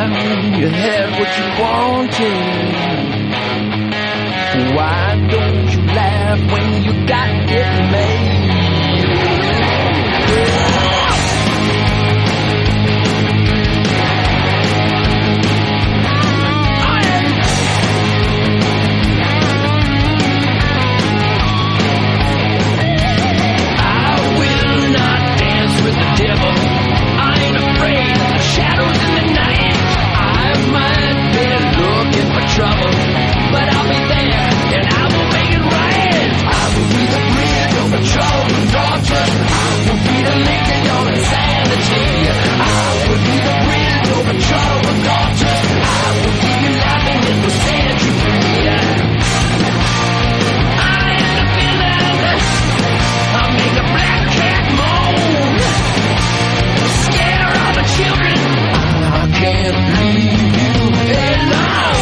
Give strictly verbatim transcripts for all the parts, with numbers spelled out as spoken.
you had what you wanted. Why don't you laugh when you got it made? Trouble, but I'll be there and I will make it right. I will be the bridge over troubled waters. I will be the link in your insanity. I will be the bridge over troubled waters. I will keep you laughing and will set you free. I am the villain. I'll make the black cat moan. Scare all the children. I can't leave you alone.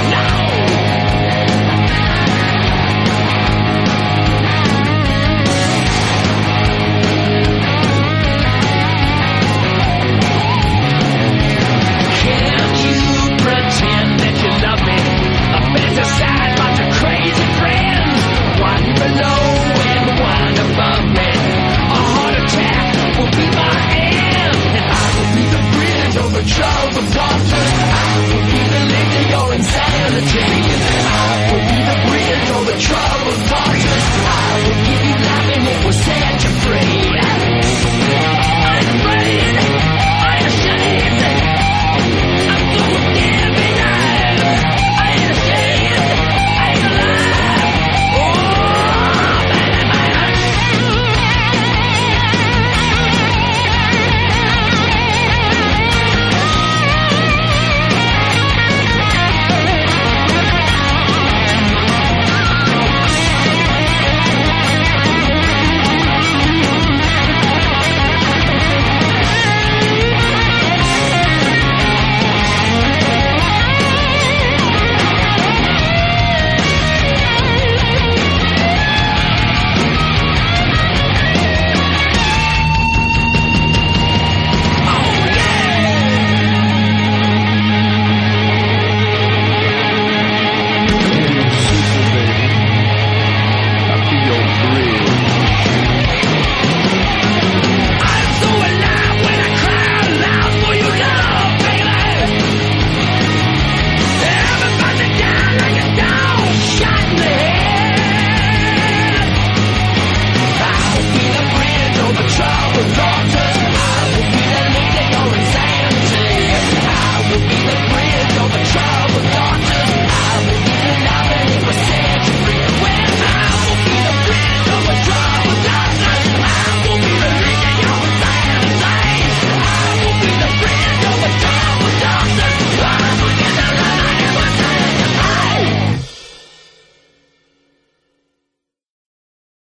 Fantasize about your crazy friends. One below and one above me. A heart attack will be my end. And I will be the bridge over troubled waters. I will be the link to your insanity.